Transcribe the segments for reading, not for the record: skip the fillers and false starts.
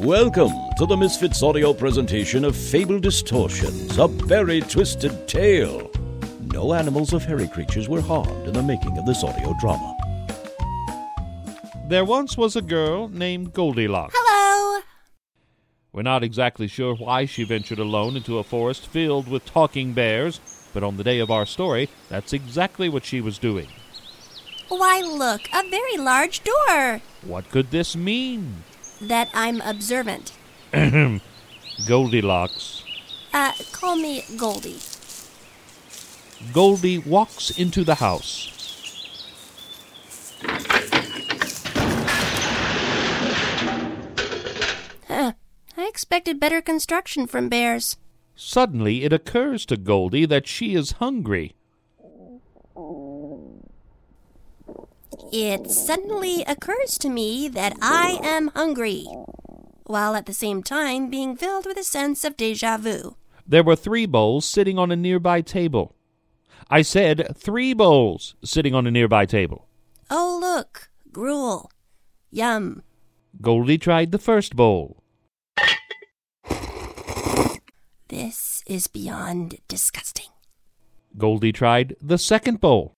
Welcome to the Misfits audio presentation of Fable Distortions, a very twisted tale. No animals or fairy creatures were harmed in the making of this audio drama. There once was a girl named Goldilocks. Hello! We're not exactly sure why she ventured alone into a forest filled with talking bears, but on the day of our story, that's exactly what she was doing. Why, look, a very large door. What could this mean? That I'm observant. Goldilocks. Call me Goldie. Goldie walks into the house. I expected better construction from bears. Suddenly, it occurs to Goldie that she is hungry. It suddenly occurs to me that I am hungry, while at the same time being filled with a sense of déjà vu. There were 3 bowls sitting on a nearby table. I said 3 bowls sitting on a nearby table. Oh, look, gruel. Yum. Goldie tried the first bowl. This is beyond disgusting. Goldie tried the second bowl.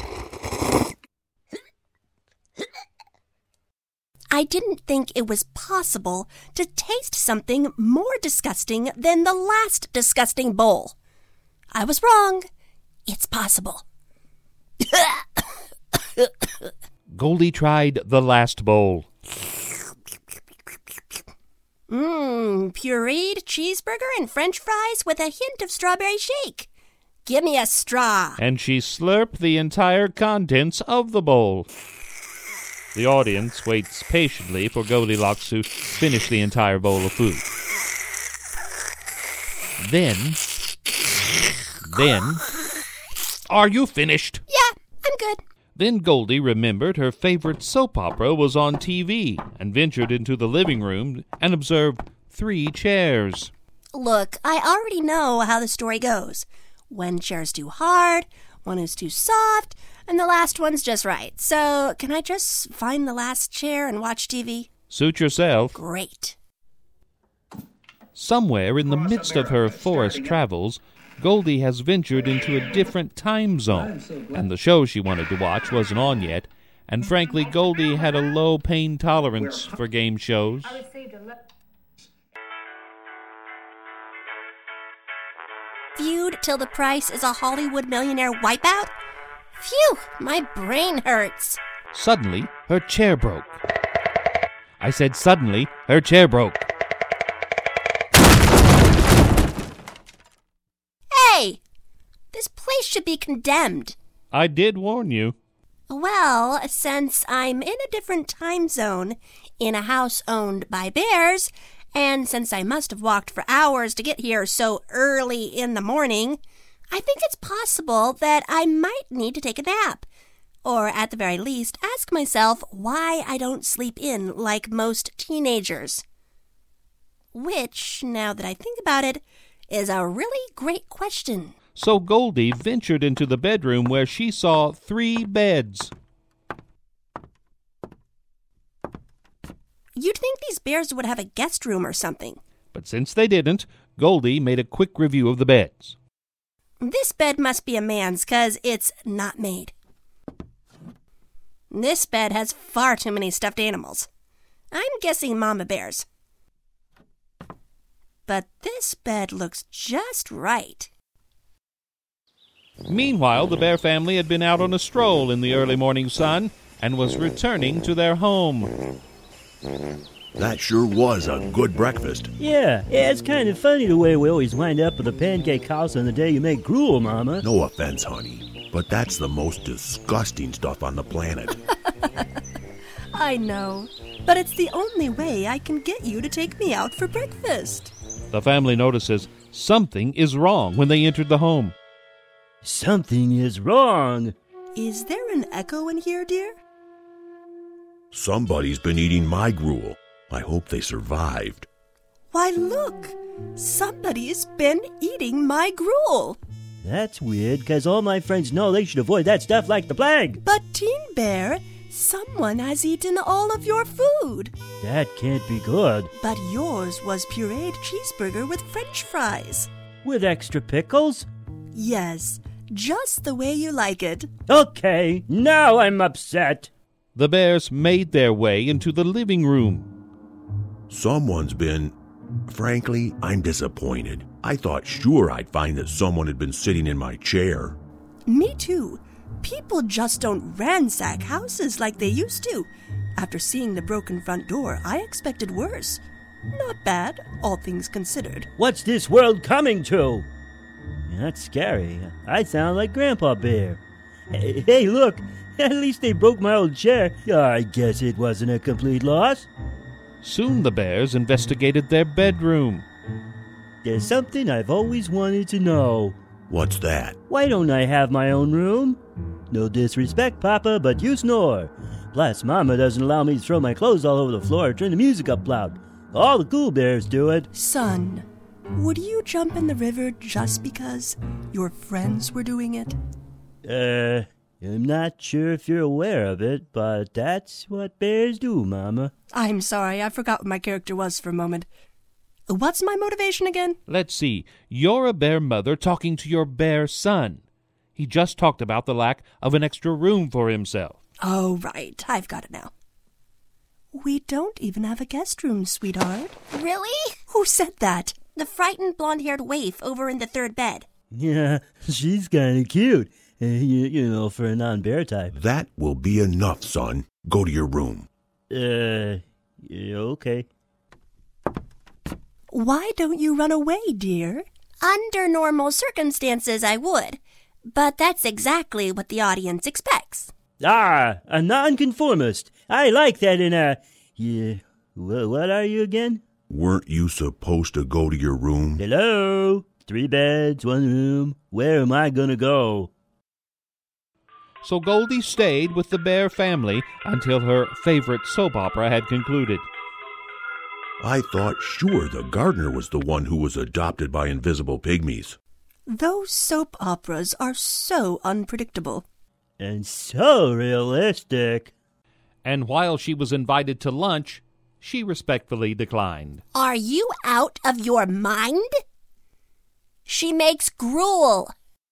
I didn't think it was possible to taste something more disgusting than the last disgusting bowl. I was wrong. It's possible. Goldie tried the last bowl. Pureed cheeseburger and french fries with a hint of strawberry shake. Give me a straw. And she slurped the entire contents of the bowl. The audience waits patiently for Goldilocks to finish the entire bowl of food. Then, are you finished? Yeah, I'm good. Then Goldie remembered her favorite soap opera was on TV and ventured into the living room and observed 3 chairs. Look, I already know how the story goes. One chair's too hard, one is too soft, and the last one's just right. So, can I just find the last chair and watch TV? Suit yourself. Great. Somewhere in the midst of her forest travels, Goldie has ventured into a different time zone, and the show she wanted to watch wasn't on yet, and frankly, Goldie had a low pain tolerance for game shows. Feud till the price is a Hollywood millionaire wipeout? Phew, my brain hurts. Suddenly, her chair broke. I said suddenly, her chair broke. Hey! This place should be condemned. I did warn you. Well, since I'm in a different time zone, in a house owned by bears, and since I must have walked for hours to get here so early in the morning, I think it's possible that I might need to take a nap. Or at the very least, ask myself why I don't sleep in like most teenagers. Which, now that I think about it, is a really great question. So Goldie ventured into the bedroom where she saw 3 beds. You'd think these bears would have a guest room or something. But since they didn't, Goldie made a quick review of the beds. This bed must be a man's, 'cause it's not made. This bed has far too many stuffed animals. I'm guessing mama bears. But this bed looks just right. Meanwhile, the bear family had been out on a stroll in the early morning sun and was returning to their home. That sure was a good breakfast. Yeah, it's kind of funny the way we always wind up with a pancake house on the day you make gruel, Mama. No offense, honey, but that's the most disgusting stuff on the planet. I know, but it's the only way I can get you to take me out for breakfast. The family notices something is wrong when they entered the home. Something is wrong. Is there an echo in here, dear? Somebody's been eating my gruel. I hope they survived. Why, look! Somebody's been eating my gruel. That's weird, 'cause all my friends know they should avoid that stuff like the plague. But Teen Bear, Someone has eaten all of your food. That can't be good. But yours was pureed cheeseburger with French fries. With extra pickles? Yes, just the way you like it. Okay, now I'm upset. The bears made their way into the living room. Frankly, I'm disappointed. I thought sure I'd find that someone had been sitting in my chair. Me too. People just don't ransack houses like they used to. After seeing the broken front door, I expected worse. Not bad, all things considered. What's this world coming to? That's scary. I sound like Grandpa Bear. Hey, look, at least they broke my old chair. I guess it wasn't a complete loss. Soon the bears investigated their bedroom. There's something I've always wanted to know. What's that? Why don't I have my own room? No disrespect, Papa, but you snore. Plus, Mama doesn't allow me to throw my clothes all over the floor or turn the music up loud. All the cool bears do it. Son, would you jump in the river just because your friends were doing it? I'm not sure if you're aware of it, but that's what bears do, Mama. I'm sorry, I forgot what my character was for a moment. What's my motivation again? Let's see. You're a bear mother talking to your bear son. He just talked about the lack of an extra room for himself. Oh, right. I've got it now. We don't even have a guest room, sweetheart. Really? Who said that? The frightened blonde-haired waif over in the third bed. Yeah, she's kind of cute. You know, for a non-bear type. That will be enough, son. Go to your room. Yeah, okay. Why don't you run away, dear? Under normal circumstances, I would. But that's exactly what the audience expects. Ah, a nonconformist. I like that in a... Yeah, what are you again? Weren't you supposed to go to your room? Hello? 3 beds, 1 room. Where am I gonna go? So Goldie stayed with the bear family until her favorite soap opera had concluded. I thought sure the gardener was the one who was adopted by invisible pygmies. Those soap operas are so unpredictable. And so realistic. And while she was invited to lunch, she respectfully declined. Are you out of your mind? She makes gruel.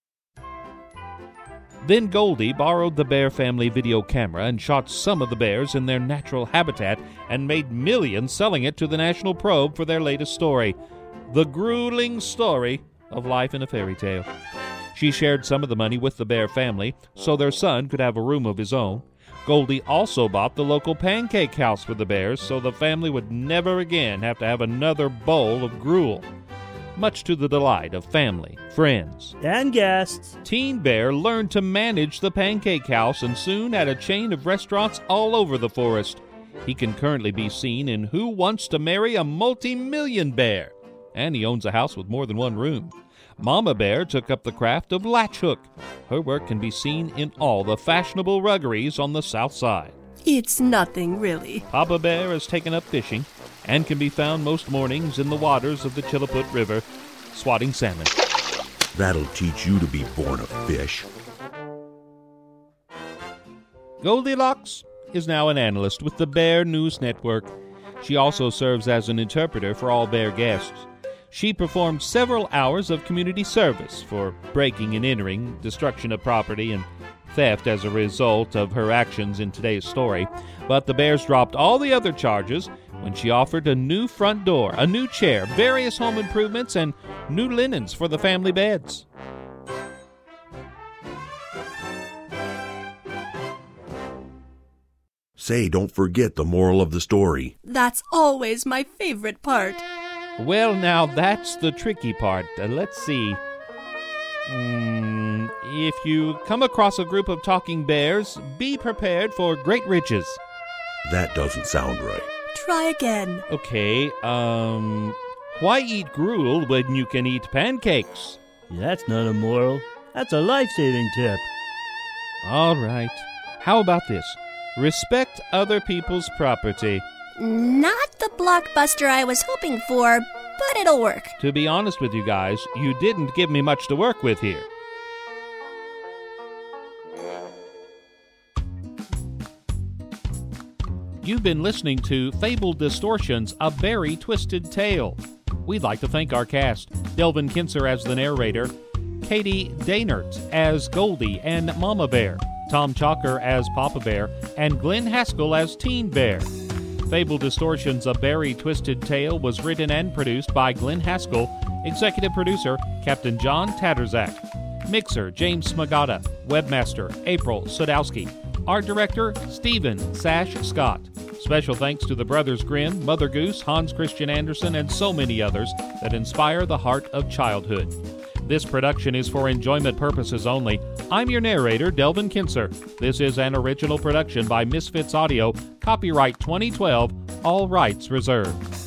Then Goldie borrowed the bear family video camera and shot some of the bears in their natural habitat and made millions selling it to the National Probe for their latest story, The Grueling Story of Life in a Fairy Tale. She shared some of the money with the bear family so their son could have a room of his own. Goldie also bought the local pancake house for the bears so the family would never again have to have another bowl of gruel, much to the delight of family, friends, and guests. Teen Bear learned to manage the pancake house and soon had a chain of restaurants all over the forest. He can currently be seen in Who Wants to Marry a Multi-Million Bear, and he owns a house with more than 1 room. Mama Bear took up the craft of latch hook. Her work can be seen in all the fashionable ruggeries on the south side. It's nothing, really. Papa Bear has taken up fishing and can be found most mornings in the waters of the Chilaput River, swatting salmon. That'll teach you to be born a fish. Goldilocks is now an analyst with the Bear News Network. She also serves as an interpreter for all bear guests. She performed several hours of community service for breaking and entering, destruction of property, and theft as a result of her actions in today's story. But the bears dropped all the other charges when she offered a new front door, a new chair, various home improvements, and new linens for the family beds. Say, don't forget the moral of the story. That's always my favorite part. Well, now that's the tricky part. Let's see. If you come across a group of talking bears, be prepared for great riches. That doesn't sound right. Try again. Okay, why eat gruel when you can eat pancakes? That's not a moral. That's a life-saving tip. All right. How about this? Respect other people's property. Not the blockbuster I was hoping for, but it'll work. To be honest with you guys, you didn't give me much to work with here. You've been listening to Fable Distortions, A Very Twisted Tale. We'd like to thank our cast, Delvin Kinzer as the narrator, Katie Daynert as Goldie and Mama Bear, Tom Chalker as Papa Bear, and Glenn Haskell as Teen Bear. Fable Distortions, A Very Twisted Tale was written and produced by Glenn Haskell, executive producer Captain John Tatterzak, mixer James Smagata, webmaster April Sadowski, art director Stephen Sash Scott. Special thanks to the Brothers Grimm, Mother Goose, Hans Christian Andersen, and so many others that inspire the heart of childhood. This production is for enjoyment purposes only. I'm your narrator, Delvin Kinzer. This is an original production by Misfits Audio, copyright 2012, all rights reserved.